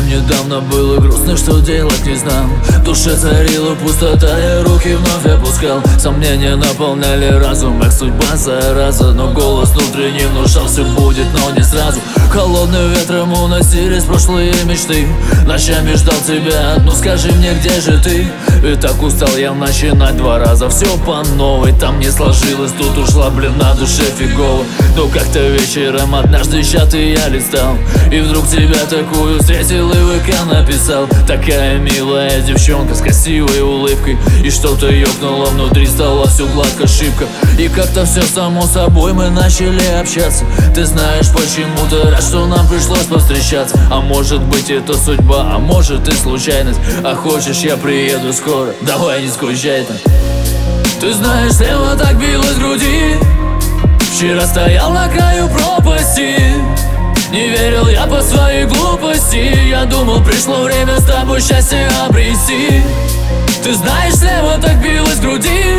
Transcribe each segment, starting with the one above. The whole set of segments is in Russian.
Совсем недавно было грустно, что делать не знал. В душе царила пустота, я руки вновь опускал. Сомнения наполняли разум, как судьба зараза. Но голос внутренний внушал, все будет, но не сразу. Холодным ветром уносились прошлые мечты. Ночами ждал тебя, ну скажи мне, где же ты? И так устал я начинать два раза все по новой. Там не сложилось, тут ушла, на душе фигово. Но как-то вечером однажды чаты я листал, и вдруг тебя такую встретил и в ВК написал. Такая милая девчонка с красивой улыбкой, и что-то ёкнуло внутри, стало все гладко, шибко. И как-то все само собой мы начали общаться. Ты знаешь, почему-то рад, что нам пришлось повстречаться. А может быть это судьба, а может и случайность. А хочешь, я приеду скоро, давай не скучай там. Ты знаешь, слева так билось в груди. Вчера стоял на краю пропасти, не верил я по своей глупости. Я думал, пришло время с тобой счастье обрести. Ты знаешь, слева так билось в груди,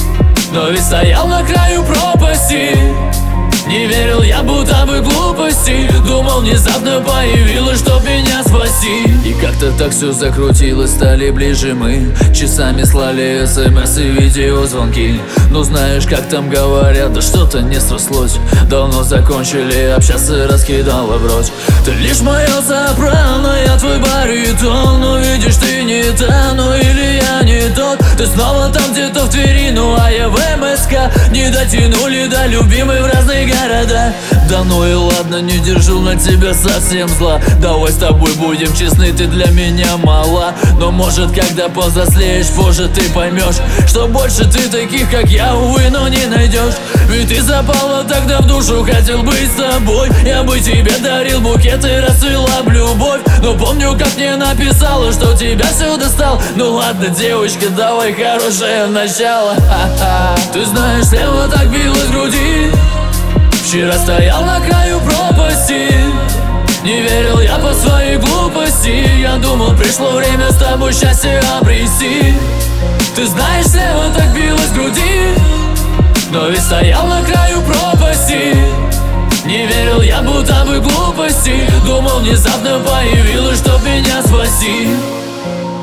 но ведь стоял на краю пропасти. Не верил я, будто бы глупости. Думал, внезапно появилась, чтоб меня спасти. И как-то так все закрутилось, стали ближе мы. Часами слали смс и видеозвонки. Ну знаешь, как там говорят, да что-то не срослось. Давно закончили общаться, раскидала брось. Ты лишь моя сопрано, я твой баритон. Но видишь, ты не та, ну или я не тот. Ты снова там где-то в Твери, ну а я в МСК. Не дотянули до любимой в разные города. Да ну и ладно, не держу на тебя совсем зла. Давай с тобой будем честны, ты для меня мала. Но может, когда повзрослеешь, позже ты поймешь, что больше ты таких, как я, увы, но не найдешь. Ведь ты запала тогда в душу, хотел быть с тобой. Я бы тебе дарил букет и рассыла б любовь. Но помню, как мне написала, что тебя все достал. Ну ладно, девочка, давай хорошее начало. Ты знаешь, слева так билось в груди. Вчера стоял на краю пропасти, не верил я по своей глупости. Я думал, пришло время с тобой счастье обрести. Ты знаешь, слева так билось в груди, но ведь стоял на краю пропасти. Не верил я, будто бы глупости. Думал, внезапно появилась, чтоб меня спасти.